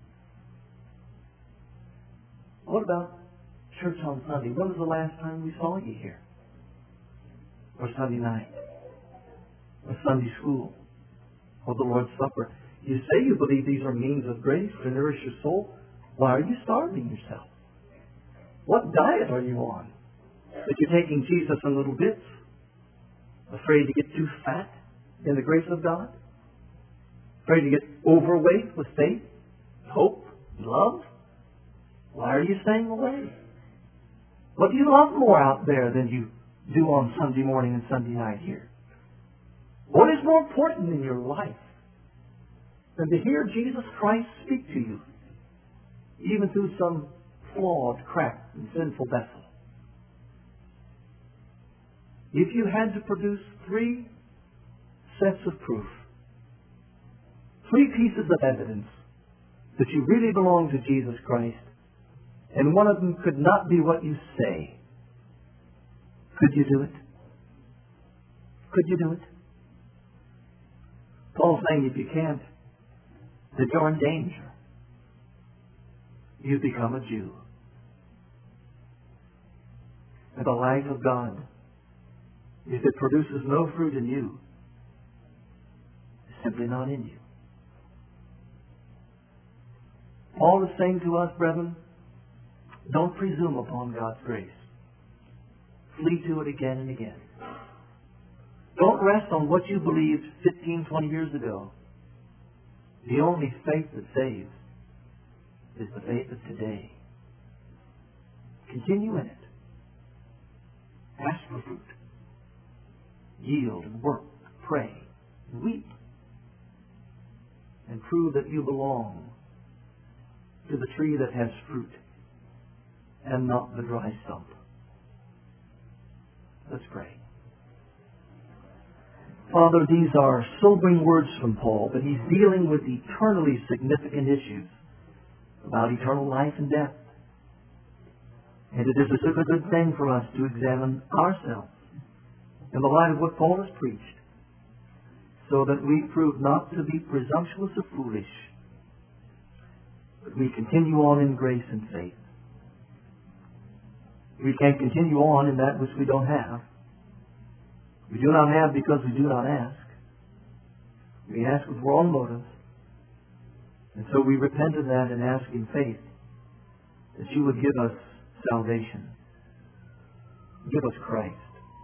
What about church on Sunday? When was the last time we saw you here? Or Sunday night? Or Sunday school? Or the Lord's Supper? You say you believe these are means of grace to nourish your soul. Why are you starving yourself? What diet are you on? That you're taking Jesus in little bits? Afraid to get too fat in the grace of God? Afraid to get overweight with faith, hope, love? Why are you staying away? What do you love more out there than you do on Sunday morning and Sunday night here? What is more important in your life than to hear Jesus Christ speak to you, even through some flawed, cracked, and sinful vessel? If you had to produce three sets of proof, three pieces of evidence that you really belong to Jesus Christ, and one of them could not be what you say, could you do it? Could you do it? Paul's saying if you can't, that you're in danger. You've become a Jew. And the life of God, if it produces no fruit in you, is simply not in you. Paul is saying to us, brethren, don't presume upon God's grace. Flee to it again and again. Don't rest on what you believed fifteen, twenty years ago. The only faith that saves is the faith of today. Continue in it. Ask for fruit. Yield and work, pray, and weep. And prove that you belong to the tree that has fruit and not the dry stump. Let's pray. Father, these are sobering words from Paul, but he's dealing with eternally significant issues about eternal life and death. And it is a good thing for us to examine ourselves in the light of what Paul has preached, so that we prove not to be presumptuous or foolish, but we continue on in grace and faith. We can't continue on in that which we don't have. We do not have because we do not ask. We ask with wrong motives. And so we repent of that and ask in faith that you would give us salvation. Give us Christ.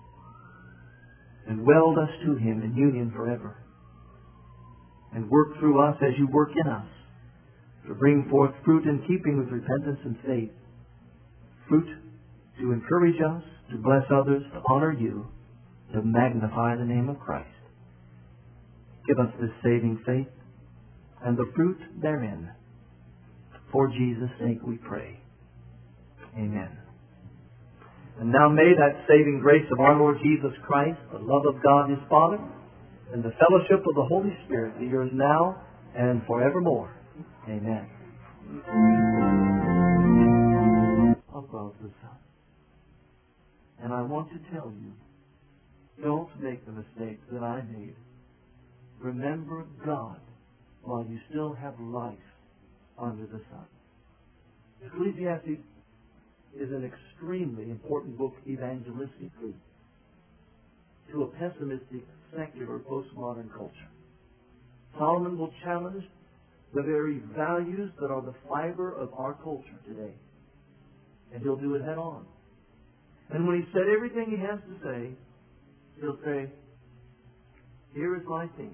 And weld us to Him in union forever. And work through us as you work in us to bring forth fruit in keeping with repentance and faith. Fruit to encourage us, to bless others, to honor you, to magnify the name of Christ. Give us this saving faith and the fruit therein. For Jesus' sake we pray. Amen. And now may that saving grace of our Lord Jesus Christ, the love of God His Father, and the fellowship of the Holy Spirit be yours now and forevermore. Amen. above the sun. And I want to tell you, don't make the mistake that I made. Remember God while you still have life under the sun. Ecclesiastes is an extremely important book evangelistically to a pessimistic, secular, postmodern culture. Solomon will challenge the very values that are the fiber of our culture today. And he'll do it head on. And when he's said everything he has to say, he'll say, here is my theme.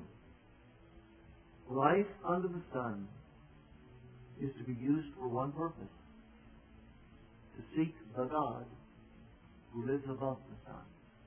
Life under the sun is to be used for one purpose: to seek the God who lives above the sun.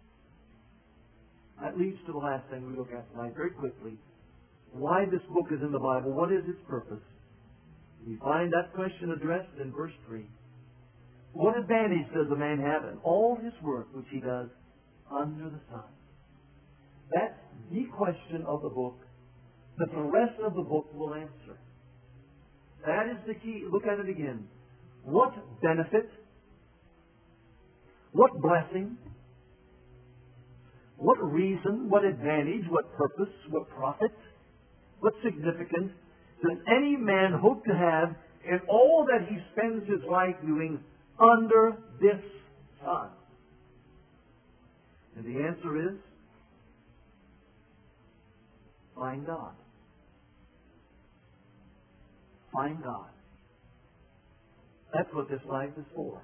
That leads to the last thing we look at tonight very quickly. Why this book is in the Bible. What is its purpose? We find that question addressed in verse three. What advantage does a man have in all his work which he does under the sun? That's the question of the book that the rest of the book will answer. That is the key. Look at it again. What benefit? What blessing? What reason? What advantage? What purpose? What profit? What significance does any man hope to have in all that he spends his life doing under this sun? And the answer is, find God. Find God. That's what this life is for.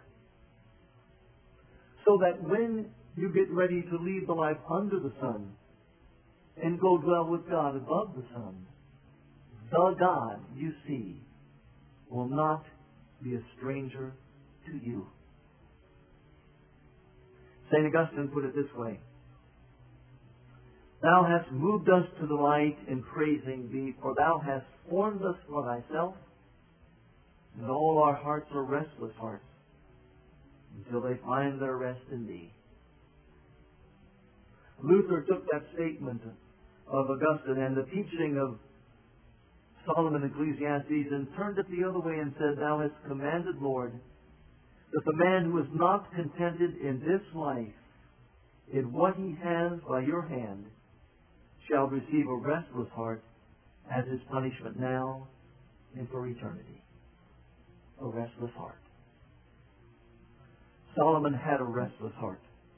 So that when you get ready to leave the life under the sun and go dwell with God above the sun, the God you see will not be a stranger to you. Saint Augustine put it this way: Thou hast moved us to the light in praising Thee, for Thou hast formed us for Thyself, and all our hearts are restless hearts, until they find their rest in Thee. Luther took that statement of Augustine and the teaching of Solomon Ecclesiastes and turned it the other way and said, Thou hast commanded, Lord, that the man who is not contented in this life, in what he has by your hand, shall receive a restless heart as his punishment now and for eternity. A restless heart. Solomon had a restless heart.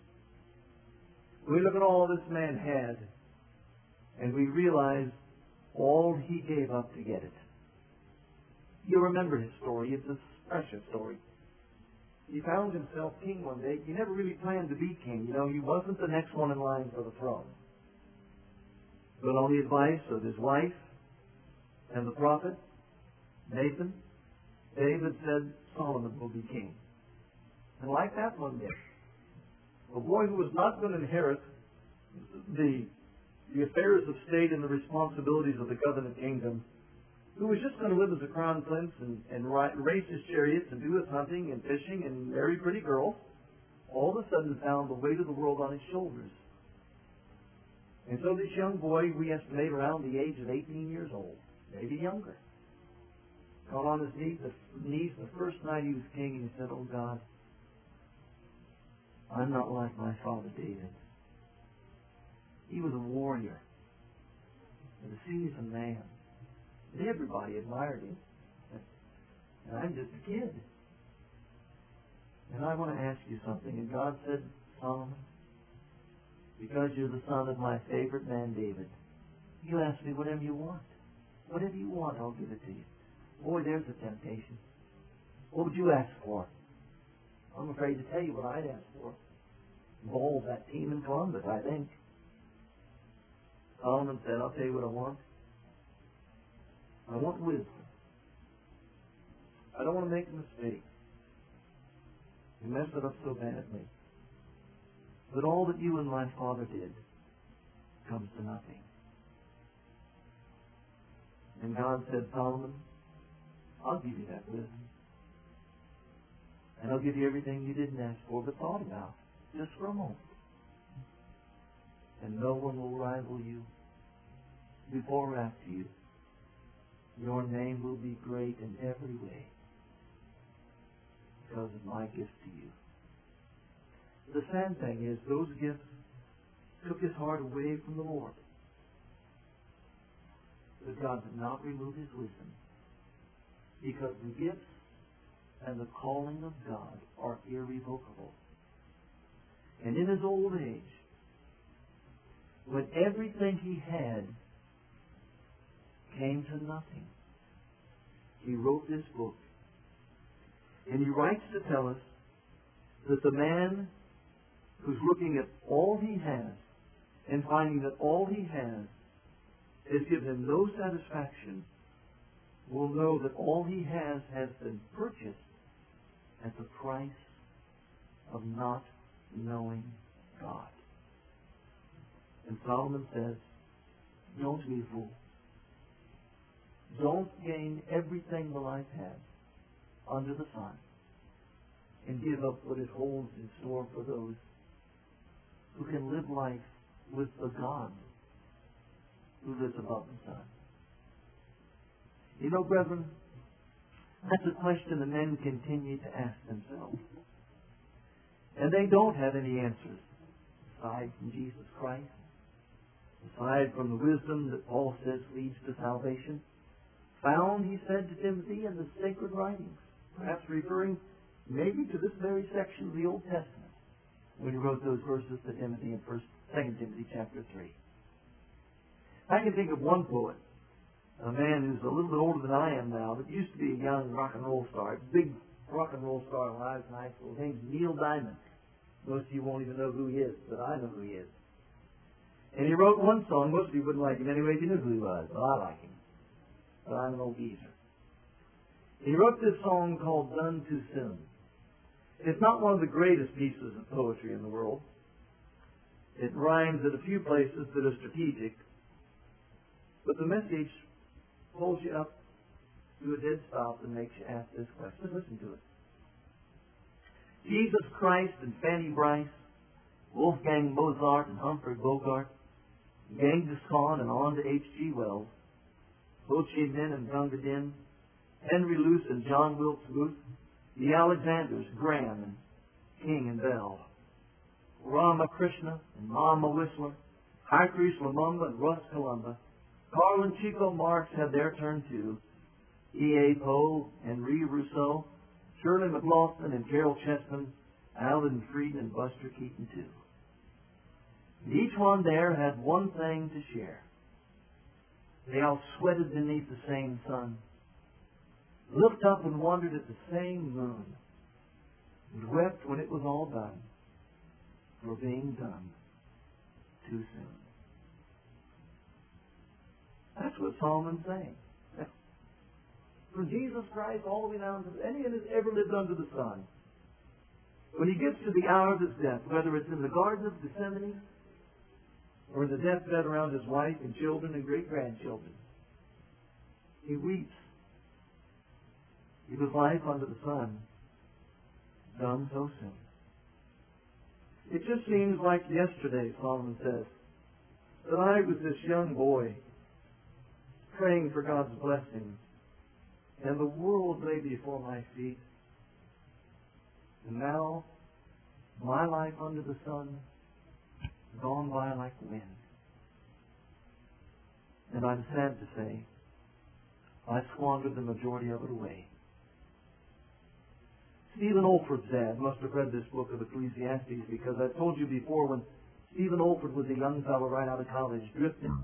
We look at all this man had, and we realize all he gave up to get it. You remember his story. It's a special story. He found himself king one day. He never really planned to be king. You know, he wasn't the next one in line for the throne. But on the advice of his wife and the prophet, Nathan, David said, Solomon will be king. And like that one day, a boy who was not going to inherit the, the affairs of state and the responsibilities of the covenant kingdom, who was just going to live as a crown prince and, and race his chariots and do his hunting and fishing and marry pretty girls, all of a sudden found the weight of the world on his shoulders. And so this young boy, we estimate around the age of eighteen years old, maybe younger, got on his knees the, knees the first night he was king, and he said, Oh God, I'm not like my father David. He was a warrior and a seasoned man. And everybody admired him. And I'm just a kid. And I want to ask you something. And God said, Solomon, because you're the son of my favorite man David, you ask me whatever you want. Whatever you want, I'll give it to you. Boy, there's a temptation. What would you ask for? I'm afraid to tell you what I'd ask for. Bowl, that team in Columbus, I think. Solomon said, I'll tell you what I want. I want wisdom. I don't want to make a mistake. You mess it up so badly. But all that you and my father did comes to nothing. And God said, Solomon, I'll give you that wisdom. And I'll give you everything you didn't ask for but thought about, just for a moment. And no one will rival you before or after you your name will be great in every way because of my gift to you. The sad thing is, those gifts took his heart away from the Lord. But God did not remove his wisdom, because the gifts and the calling of God are irrevocable. And in his old age, when everything he had came to nothing, he wrote this book. And he writes to tell us that the man who's looking at all he has and finding that all he has has given him no satisfaction will know that all he has has been purchased at the price of not knowing God. And Solomon says, don't be a fool. Don't gain everything the life has under the sun and give up what it holds in store for those who can live life with the God who lives above the sun. You know, brethren, that's a question the men continue to ask themselves. And they don't have any answers aside from Jesus Christ, aside from the wisdom that Paul says leads to salvation, found, he said to Timothy, in the sacred writings, perhaps referring maybe to this very section of the Old Testament when he wrote those verses to Timothy in First, Second Timothy chapter three. I can think of one poet, a man who's a little bit older than I am now, but used to be a young rock and roll star, big rock and roll star when I was in high school. His name's Neil Diamond. Most of you won't even know who he is, but I know who he is. And he wrote one song. Most of you wouldn't like him anyway if you knew who he was. Well, I like him. But I'm an old geezer. He wrote this song called Done Too Soon. It's not one of the greatest pieces of poetry in the world. It rhymes at a few places that are strategic. But the message pulls you up to a dead stop and makes you ask this question. Listen to it. Jesus Christ and Fanny Brice, Wolfgang Mozart and Humphrey Bogart, Genghis Khan and on to H G Wells, Ho Chi Minh and Gunga Din, Henry Luce and John Wilkes Booth, the Alexanders, Graham and King and Bell, Ramakrishna and Mama Whistler, Harikrishna Lumumba and Russ Columba, Carl and Chico Marx had their turn too, E A. Poe, Henri Rousseau, Shirley MacLaughlin and Carol Chessman, Alan Freed and Buster Keaton too. And each one there had one thing to share. They all sweated beneath the same sun, looked up and wondered at the same moon, and wept when it was all done for being done too soon. That's what Solomon's saying. From Jesus Christ all the way down to any that has ever lived under the sun. When he gets to the hour of his death, whether it's in the Garden of Gethsemane or in the deathbed around his wife and children and great-grandchildren, he weeps because life under the sun done so soon. It just seems like yesterday, Solomon says, that I was this young boy praying for God's blessing, and the world lay before my feet. And now, my life under the sun has gone by like the wind. And I'm sad to say, I squandered the majority of it away. Stephen Olford's dad must have read this book of Ecclesiastes, because I told you before, when Stephen Olford was a young fellow right out of college, drifting